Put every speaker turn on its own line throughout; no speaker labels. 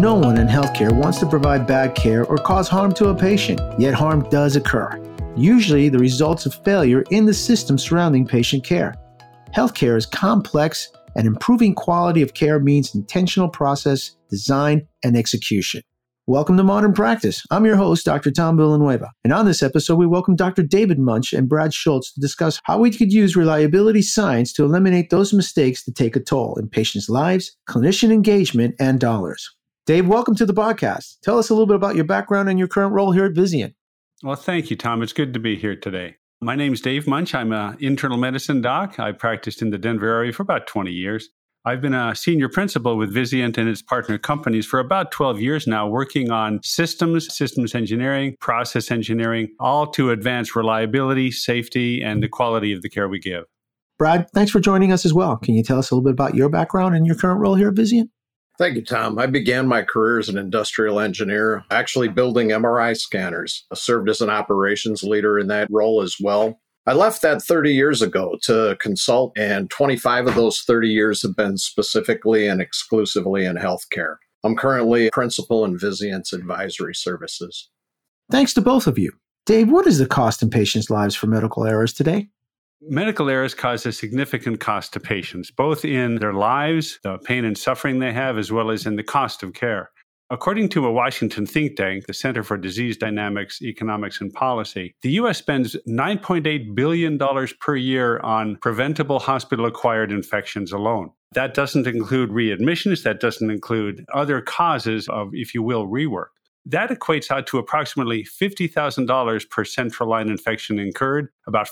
No one in healthcare wants to provide bad care or cause harm to a patient, yet harm does occur, usually the results of failure in the system surrounding patient care. Healthcare is complex, and improving quality of care means intentional process, design, and execution. Welcome to Modern Practice. I'm your host, Dr. Tom Villanueva. And on this episode, we welcome Dr. David Munch and Brad Schultz to discuss how we could use reliability science to eliminate those mistakes that take a toll in patients' lives, clinician engagement, and dollars. Dave, welcome to the podcast. Tell us a little bit about your background and your current role here at Vizient.
Well, thank you, Tom. It's good to be here today. My name's Dave Munch. I'm an internal medicine doc. I practiced in the Denver area for about 20 years. I've been a senior principal with Vizient and its partner companies for about 12 years now, working on systems engineering, process engineering, all to advance reliability, safety, and the quality of the care we give.
Brad, thanks for joining us as well. Can you tell us a little bit about your background and your current role here at Vizient?
Thank you, Tom. I began my career as an industrial engineer, actually building MRI scanners. I served as an operations leader in that role as well. I left that 30 years ago to consult, and 25 of those 30 years have been specifically and exclusively in healthcare. I'm currently a principal in Vizient's advisory services.
Thanks to both of you. Dave, what is the cost in patients' lives for medical errors today?
Medical errors cause a significant cost to patients, both in their lives, the pain and suffering they have, as well as in the cost of care. According to a Washington think tank, the Center for Disease Dynamics, Economics, and Policy, the U.S. spends $9.8 billion per year on preventable hospital-acquired infections alone. That doesn't include readmissions. That doesn't include other causes of, if you will, rework. That equates out to approximately $50,000 per central line infection incurred, about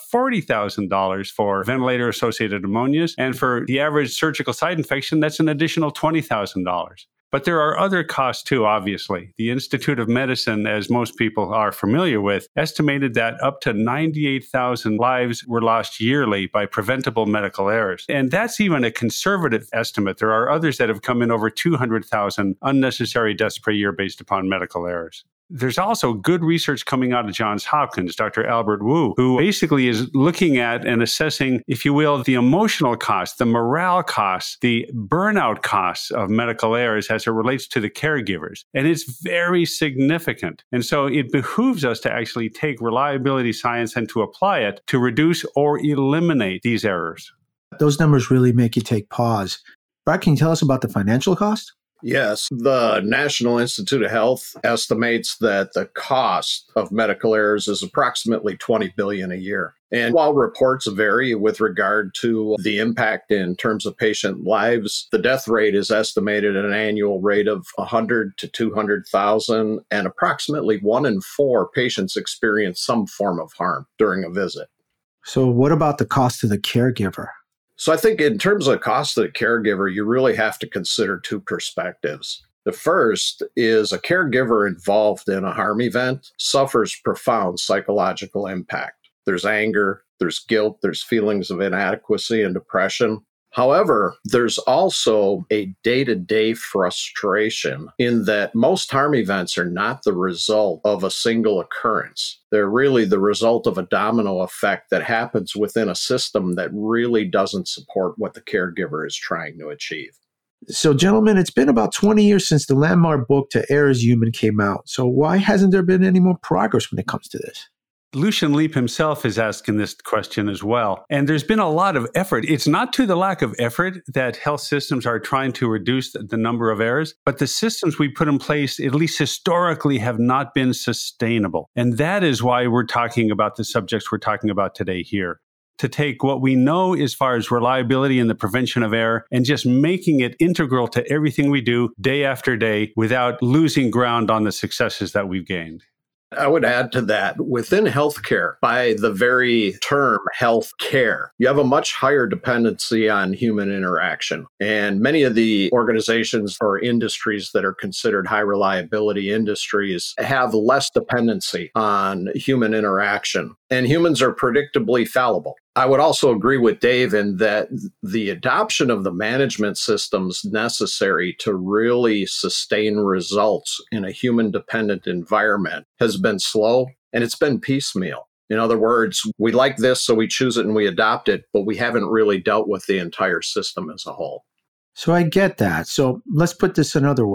$40,000 for ventilator-associated pneumonias, and for the average surgical site infection, that's an additional $20,000. But there are other costs too, obviously. The Institute of Medicine, as most people are familiar with, estimated that up to 98,000 lives were lost yearly by preventable medical errors. And that's even a conservative estimate. There are others that have come in over 200,000 unnecessary deaths per year based upon medical errors. There's also good research coming out of Johns Hopkins, Dr. Albert Wu, who basically is looking at and assessing, if you will, the emotional costs, the morale costs, the burnout costs of medical errors as it relates to the caregivers. And it's very significant. And so it behooves us to actually take reliability science and to apply it to reduce or eliminate these errors.
Those numbers really make you take pause. Brad, can you tell us about the financial cost?
Yes, the National Institute of Health estimates that the cost of medical errors is approximately $20 billion a year. And while reports vary with regard to the impact in terms of patient lives, the death rate is estimated at an annual rate of 100 to 200,000, and approximately 1 in 4 patients experience some form of harm during a visit.
So what about the cost to the caregiver?
So I think in terms of cost to the caregiver, you really have to consider 2 perspectives. The first is a caregiver involved in a harm event suffers profound psychological impact. There's anger, there's guilt, there's feelings of inadequacy and depression. However, there's also a day-to-day frustration in that most harm events are not the result of a single occurrence. They're really the result of a domino effect that happens within a system that really doesn't support what the caregiver is trying to achieve.
So, gentlemen, it's been about 20 years since the landmark book To Err Is Human came out. So why hasn't there been any more progress when it comes to this?
Lucian Leape himself is asking this question as well. And there's been a lot of effort. It's not to the lack of effort that health systems are trying to reduce the number of errors, but the systems we put in place, at least historically, have not been sustainable. And that is why we're talking about the subjects we're talking about today here. To take what we know as far as reliability and the prevention of error and just making it integral to everything we do day after day without losing ground on the successes that we've gained.
I would add to that, within healthcare, by the very term health care, you have a much higher dependency on human interaction. And many of the organizations or industries that are considered high reliability industries have less dependency on human interaction. And humans are predictably fallible. I would also agree with Dave in that the adoption of the management systems necessary to really sustain results in a human-dependent environment has been slow, and it's been piecemeal. In other words, we like this, so we choose it and we adopt it, but we haven't really dealt with the entire system as a whole.
So I get that. So let's put this another way.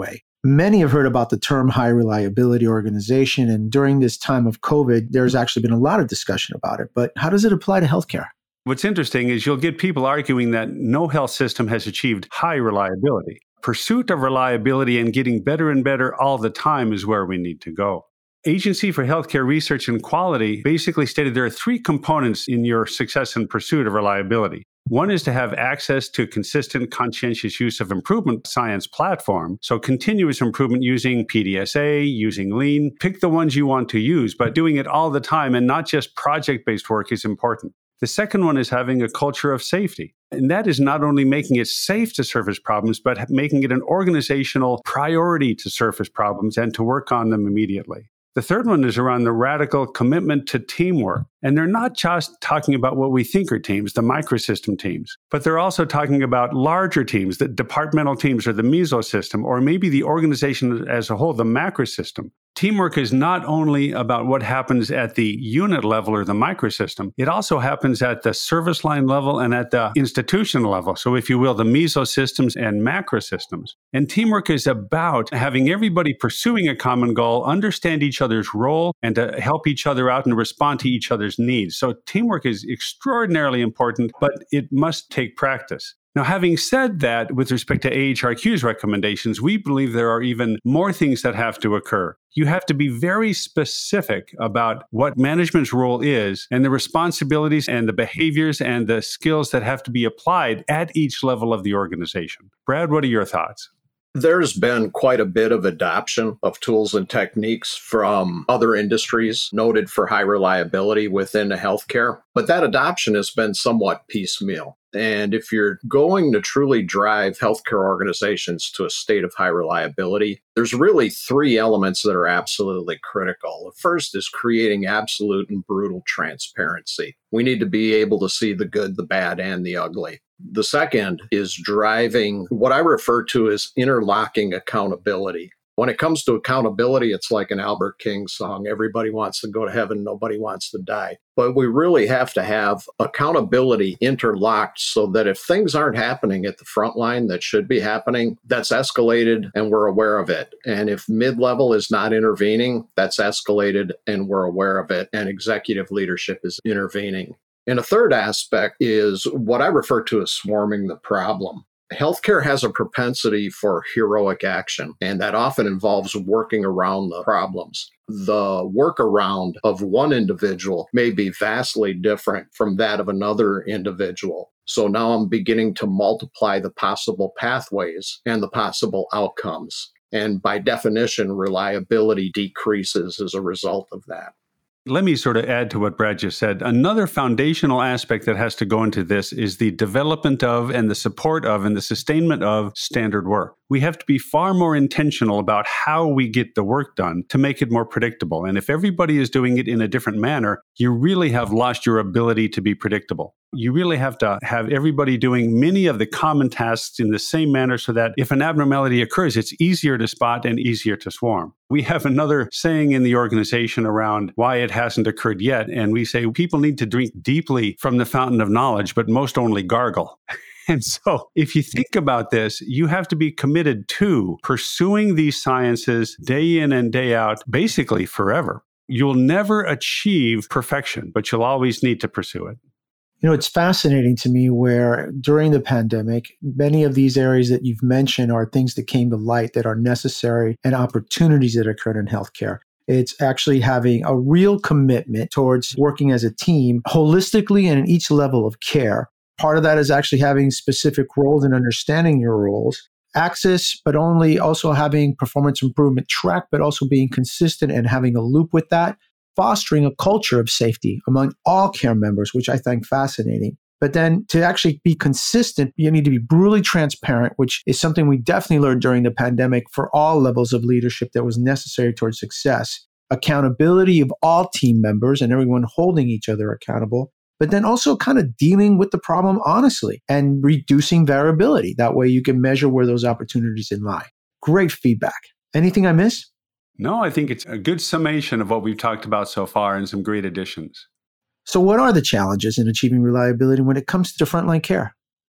Many have heard about the term high reliability organization. And during this time of COVID, there's actually been a lot of discussion about it. But how does it apply to healthcare?
What's interesting is you'll get people arguing that no health system has achieved high reliability. Pursuit of reliability and getting better and better all the time is where we need to go. Agency for Healthcare Research and Quality basically stated there are three components in your success and pursuit of reliability. One is to have access to consistent, conscientious use of improvement science platform. So continuous improvement using PDSA, using Lean. Pick the ones you want to use, but doing it all the time and not just project-based work is important. The second one is having a culture of safety. And that is not only making it safe to surface problems, but making it an organizational priority to surface problems and to work on them immediately. The third one is around the radical commitment to teamwork. And they're not just talking about what we think are teams, the microsystem teams, but they're also talking about larger teams, the departmental teams or the mesosystem, or maybe the organization as a whole, the macrosystem. Teamwork is not only about what happens at the unit level or the microsystem, it also happens at the service line level and at the institution level. So if you will, the mesosystems and macrosystems. And teamwork is about having everybody pursuing a common goal, understand each other's role, and to help each other out and respond to each other's needs. So teamwork is extraordinarily important, but it must take practice. Now, having said that, with respect to AHRQ's recommendations, we believe there are even more things that have to occur. You have to be very specific about what management's role is and the responsibilities and the behaviors and the skills that have to be applied at each level of the organization. Brad, what are your thoughts?
There's been quite a bit of adoption of tools and techniques from other industries noted for high reliability within healthcare, but that adoption has been somewhat piecemeal. And if you're going to truly drive healthcare organizations to a state of high reliability, there's really three elements that are absolutely critical. The first is creating absolute and brutal transparency. We need to be able to see the good, the bad, and the ugly. The second is driving what I refer to as interlocking accountability. When it comes to accountability, it's like an Albert King song. Everybody wants to go to heaven. Nobody wants to die. But we really have to have accountability interlocked so that if things aren't happening at the front line that should be happening, that's escalated and we're aware of it. And if mid-level is not intervening, that's escalated and we're aware of it. And executive leadership is intervening. And a third aspect is what I refer to as swarming the problem. Healthcare has a propensity for heroic action, and that often involves working around the problems. The workaround of one individual may be vastly different from that of another individual. So now I'm beginning to multiply the possible pathways and the possible outcomes. And by definition, reliability decreases as a result of that.
Let me sort of add to what Brad just said. Another foundational aspect that has to go into this is the development of and the support of and the sustainment of standard work. We have to be far more intentional about how we get the work done to make it more predictable. And if everybody is doing it in a different manner, you really have lost your ability to be predictable. You really have to have everybody doing many of the common tasks in the same manner so that if an abnormality occurs, it's easier to spot and easier to swarm. We have another saying in the organization around why it hasn't occurred yet. And we say people need to drink deeply from the fountain of knowledge, but most only gargle. And so if you think about this, you have to be committed to pursuing these sciences day in and day out, basically forever. You'll never achieve perfection, but you'll always need to pursue it.
You know, it's fascinating to me where during the pandemic, many of these areas that you've mentioned are things that came to light that are necessary and opportunities that occurred in healthcare. It's actually having a real commitment towards working as a team holistically and in each level of care. Part of that is actually having specific roles and understanding your roles. Access, but only also having performance improvement track, but also being consistent and having a loop with that. Fostering a culture of safety among all care members, which I find fascinating. But then to actually be consistent, you need to be brutally transparent, which is something we definitely learned during the pandemic for all levels of leadership that was necessary towards success. Accountability of all team members and everyone holding each other accountable, but then also kind of dealing with the problem honestly and reducing variability. That way you can measure where those opportunities lie. Great feedback. Anything I missed?
No, I think it's a good summation of what we've talked about so far and some great additions.
So what are the challenges in achieving reliability when it comes to frontline care?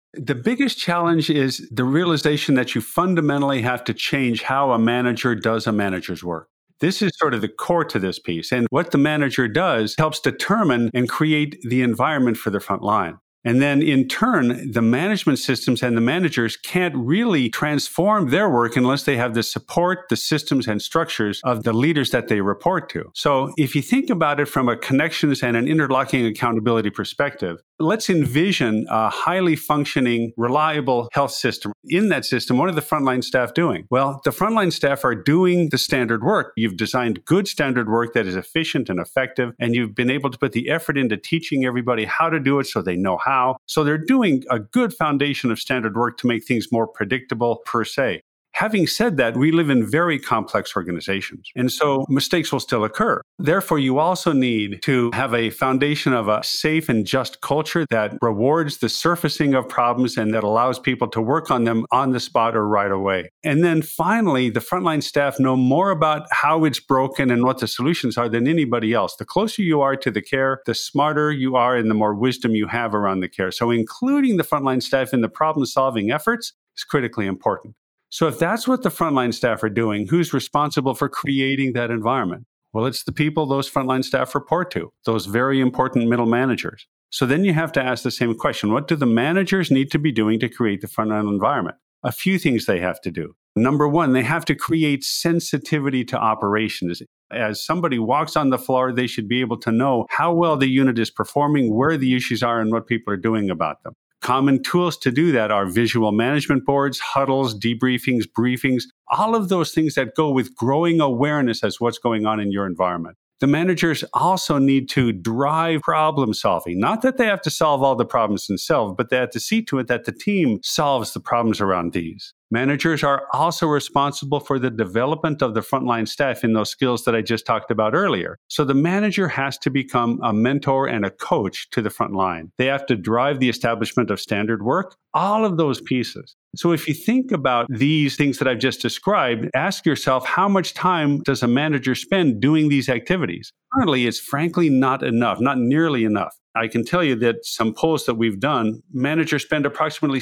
The biggest challenge is the realization that you fundamentally have to change how a manager does a manager's work. This is sort of the core to this piece. And what the manager does helps determine and create the environment for the front line. And then in turn, the management systems and the managers can't really transform their work unless they have the support, the systems and structures of the leaders that they report to. So if you think about it from a connections and an interlocking accountability perspective, let's envision a highly functioning, reliable health system. In that system, what are the frontline staff doing? Well, the frontline staff are doing the standard work. You've designed good standard work that is efficient and effective, and you've been able to put the effort into teaching everybody how to do it so they know how. So they're doing a good foundation of standard work to make things more predictable per se. Having said that, we live in very complex organizations, and so mistakes will still occur. Therefore, you also need to have a foundation of a safe and just culture that rewards the surfacing of problems and that allows people to work on them on the spot or right away. And then finally, the frontline staff know more about how it's broken and what the solutions are than anybody else. The closer you are to the care, the smarter you are and the more wisdom you have around the care. So including the frontline staff in the problem-solving efforts is critically important. So if that's what the frontline staff are doing, who's responsible for creating that environment? Well, it's the people those frontline staff report to, those very important middle managers. So then you have to ask the same question. What do the managers need to be doing to create the frontline environment? A few things they have to do. Number one, they have to create sensitivity to operations. As somebody walks on the floor, they should be able to know how well the unit is performing, where the issues are, and what people are doing about them. Common tools to do that are visual management boards, huddles, debriefings, briefings, all of those things that go with growing awareness as what's going on in your environment. The managers also need to drive problem solving. Not that they have to solve all the problems themselves, but they have to see to it that the team solves the problems around these. Managers are also responsible for the development of the frontline staff in those skills that I just talked about earlier. So the manager has to become a mentor and a coach to the front line. They have to drive the establishment of standard work, all of those pieces. So if you think about these things that I've just described, ask yourself, how much time does a manager spend doing these activities? Currently, it's frankly not enough, not nearly enough. I can tell you that some polls that we've done, managers spend approximately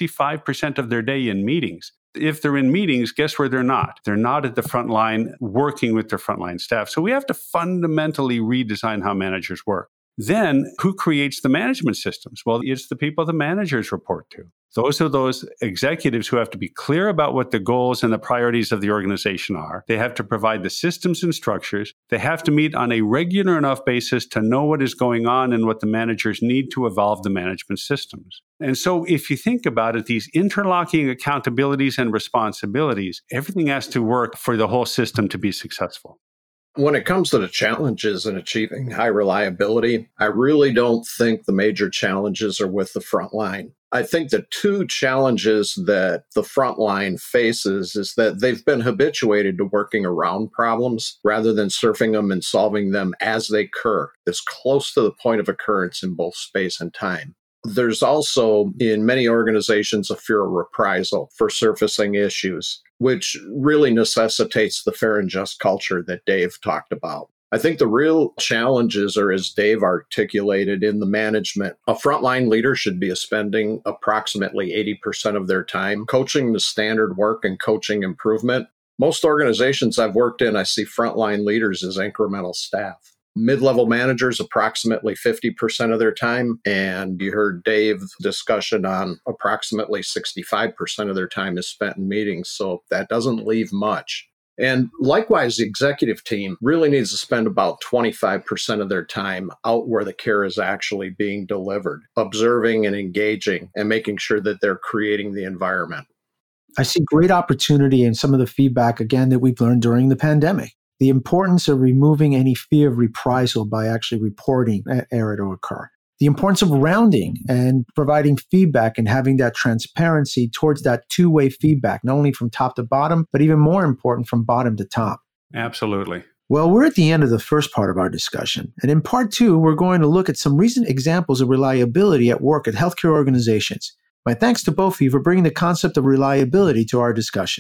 65% of their day in meetings. If they're in meetings, guess where they're not? They're not at the front line working with their frontline staff. So we have to fundamentally redesign how managers work. Then, who creates the management systems? Well, it's the people the managers report to. Those are those executives who have to be clear about what the goals and the priorities of the organization are. They have to provide the systems and structures. They have to meet on a regular enough basis to know what is going on and what the managers need to evolve the management systems. And so if you think about it, these interlocking accountabilities and responsibilities, everything has to work for the whole system to be successful.
When it comes to the challenges in achieving high reliability, I really don't think the major challenges are with the front line. I think the two challenges that the front line faces is that they've been habituated to working around problems rather than surfing them and solving them as they occur, as close to the point of occurrence in both space and time. There's also, in many organizations, a fear of reprisal for surfacing issues, which really necessitates the fair and just culture that Dave talked about. I think the real challenges are, as Dave articulated, in the management. A frontline leader should be spending approximately 80% of their time coaching the standard work and coaching improvement. Most organizations I've worked in, I see frontline leaders as incremental staff. Mid-level managers, approximately 50% of their time. And you heard Dave's discussion on approximately 65% of their time is spent in meetings. So that doesn't leave much. And likewise, the executive team really needs to spend about 25% of their time out where the care is actually being delivered, observing and engaging and making sure that they're creating the environment.
I see great opportunity in some of the feedback, again, that we've learned during the pandemic. The importance of removing any fear of reprisal by actually reporting an error to occur. The importance of rounding and providing feedback and having that transparency towards that two-way feedback, not only from top to bottom, but even more important, from bottom to top.
Absolutely.
Well, we're at the end of the first part of our discussion. And in part two, we're going to look at some recent examples of reliability at work at healthcare organizations. My thanks to both of you for bringing the concept of reliability to our discussion.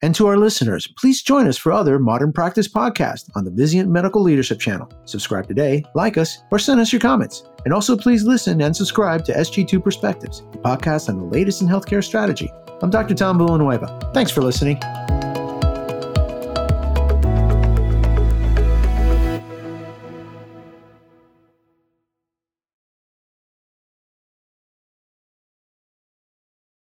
And to our listeners, please join us for other Modern Practice podcasts on the Vizient Medical Leadership Channel. Subscribe today, like us, or send us your comments. And also please listen and subscribe to SG2 Perspectives, the podcast on the latest in healthcare strategy. I'm Dr. Tom Villanueva. Thanks for listening.